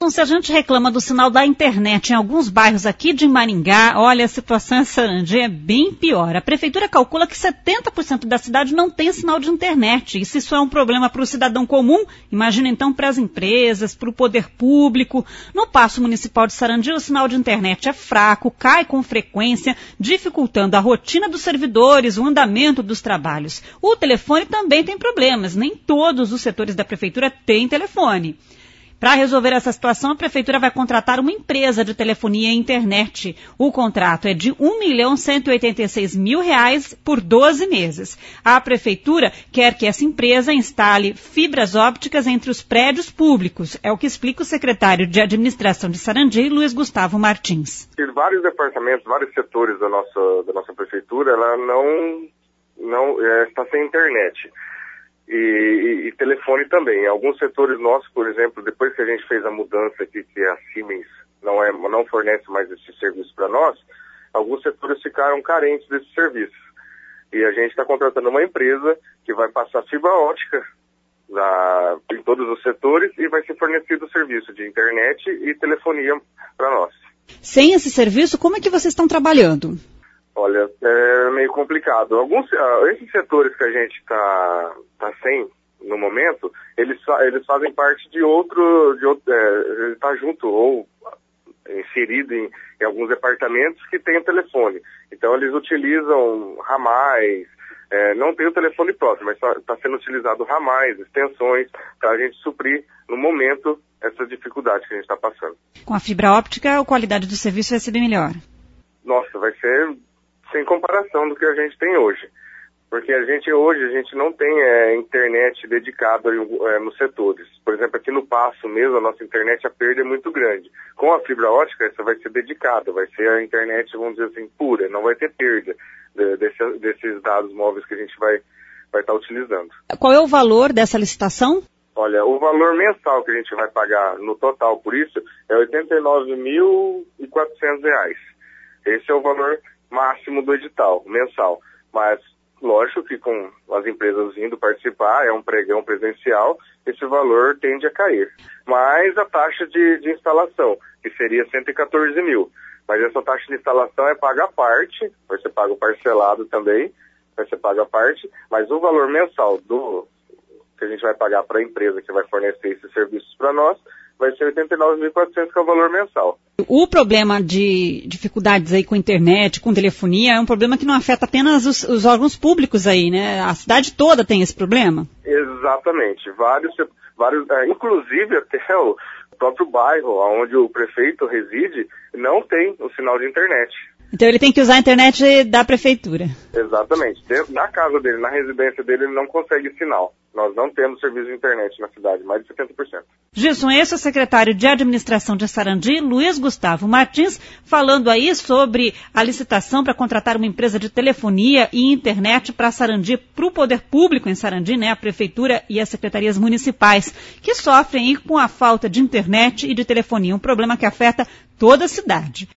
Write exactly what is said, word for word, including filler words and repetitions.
Gilson, se a gente reclama do sinal da internet em alguns bairros aqui de Maringá, olha, a situação em Sarandi é bem pior. A prefeitura calcula que setenta por cento da cidade não tem sinal de internet. E se isso é um problema para o cidadão comum, imagina então para as empresas, para o poder público. No Paço Municipal de Sarandi, o sinal de internet é fraco, cai com frequência, dificultando a rotina dos servidores, o andamento dos trabalhos. O telefone também tem problemas, nem todos os setores da prefeitura têm telefone. Para resolver essa situação, a prefeitura vai contratar uma empresa de telefonia e internet. O contrato é de um milhão cento e oitenta e seis mil reais por doze meses. A prefeitura quer que essa empresa instale fibras ópticas entre os prédios públicos. É o que explica o secretário de Administração de Sarandi, Luiz Gustavo Martins. Tem vários departamentos, vários setores da nossa, da nossa prefeitura, ela não, não é, está sem internet. E, e, e telefone também. Em alguns setores nossos, por exemplo, depois que a gente fez a mudança aqui, que a Siemens não, é, não fornece mais esse serviço para nós, alguns setores ficaram carentes desses serviços. E a gente está contratando uma empresa que vai passar fibra óptica na, em todos os setores e vai ser fornecido o serviço de internet e telefonia para nós. Sem esse serviço, como é que vocês estão trabalhando? Olha, é meio complicado. Alguns, esses setores que a gente está tá sem no momento, eles, eles fazem parte de outro, de outro é, ele está junto ou inserido em, em alguns departamentos que tem o telefone. Então eles utilizam ramais, é, não tem o telefone próximo, mas está sendo utilizado ramais, extensões, para a gente suprir no momento essa dificuldade que a gente está passando. Com a fibra óptica, a qualidade do serviço vai ser bem melhor. Nossa, vai ser sem comparação do que a gente tem hoje. Porque a gente hoje, a gente não tem é, internet dedicada é, nos setores. Por exemplo, aqui no Paço mesmo, a nossa internet, a perda é muito grande. Com a fibra ótica, essa vai ser dedicada, vai ser a internet, vamos dizer assim, pura. Não vai ter perda de, desse, desses dados móveis que a gente vai vai estar utilizando. Qual é o valor dessa licitação? Olha, o valor mensal que a gente vai pagar no total por isso é oitenta e nove mil e quatrocentos reais. Esse é o valor máximo do edital, mensal. Mas, lógico que com as empresas vindo participar, é um pregão presencial, esse valor tende a cair. Mas a taxa de, de instalação, que seria cento e quatorze mil. Mas essa taxa de instalação é paga à parte, vai ser pago parcelado também, vai ser paga à parte, mas o valor mensal do que a gente vai pagar para a empresa que vai fornecer esses serviços para nós, vai ser oitenta e nove mil e quatrocentos, que é o valor mensal. O problema de dificuldades aí com internet, com telefonia, é um problema que não afeta apenas os, os órgãos públicos aí, né? A cidade toda tem esse problema? Exatamente. Vários, vários, é, inclusive até o próprio bairro onde o prefeito reside, não tem o sinal de internet. Então ele tem que usar a internet da prefeitura. Exatamente. Dentro, na casa dele, na residência dele, ele não consegue sinal. Nós não temos serviço de internet na cidade, mais de setenta por cento. Gilson, esse é o secretário de Administração de Sarandi, Luiz Gustavo Martins, falando aí sobre a licitação para contratar uma empresa de telefonia e internet para Sarandi, para o poder público em Sarandi, né, a prefeitura e as secretarias municipais, que sofrem aí com a falta de internet e de telefonia, um problema que afeta toda a cidade.